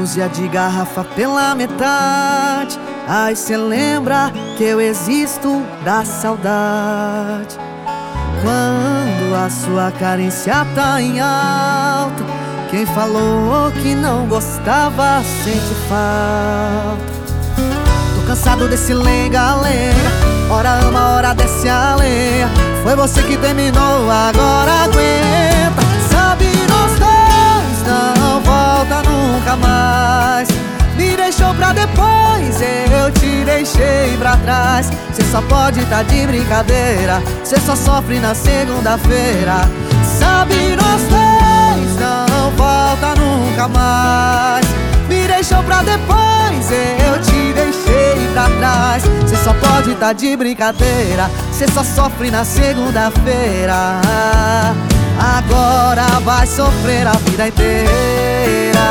dúzia de garrafa pela metade. Aí cê lembra que eu existo da saudade. Quando a sua carência tá em alta, quem falou que não gostava sente falta. Tô cansado desse lenga-lenga, hora ama, hora desce a lenha. Foi você que terminou, agora aguenta. Sabe, nós dois não volta nunca mais. Me deixou pra depois, eu te deixei pra trás. Cê só pode tá de brincadeira, cê só sofre na segunda-feira. Sabe, nós dois não volta nunca mais. Me deixou pra depois, eu te deixei pra trás. Cê só pode tá de brincadeira, cê só sofre na segunda-feira. Agora vai sofrer a vida inteira.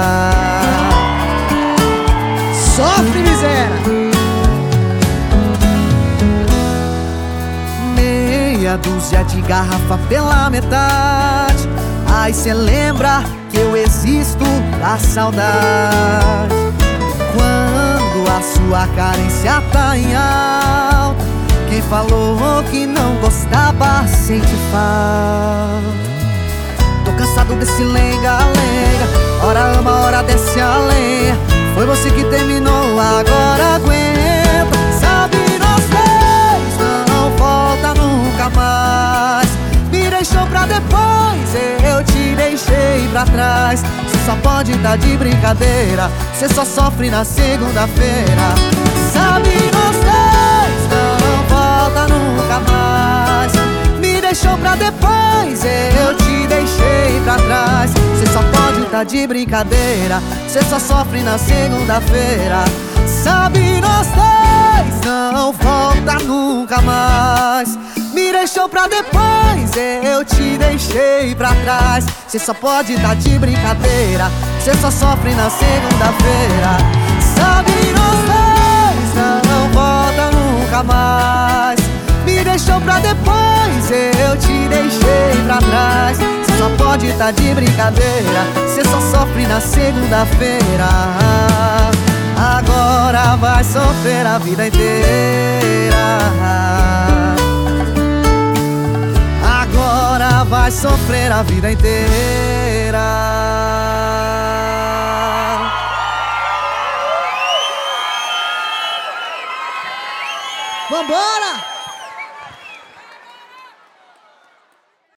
Sofre, miséria! Meia dúzia de garrafa pela metade. Aí cê lembra que eu existo da saudade. Quando a sua carência tá em alta, quem falou que não gostava sente falta. Tô cansado desse lenga-lenga, hora ama, hora desce a lenha. Foi você que terminou, agora aguenta. Sabe, nós dois não volta nunca mais. Me deixou pra depois, eu te deixei pra trás. Cê só pode tá de brincadeira, cê só sofre na segunda-feira. Sabe, nós dois não volta nunca mais. Me deixou pra depois, eu te deixei pra trás. Cê só pode tá de brincadeira, cê só sofre na segunda-feira. Sabe, nós dois não volta nunca mais. Me deixou pra depois, eu te deixei pra trás. Cê só pode tá de brincadeira, cê só sofre na segunda-feira. Sabe, nós dois não volta nunca mais. Me deixou pra depois, eu te deixei pra trás. Cê só pode tá de brincadeira, cê só sofre na segunda-feira. Agora vai sofrer a vida inteira. Agora vai sofrer a vida inteira. Vambora!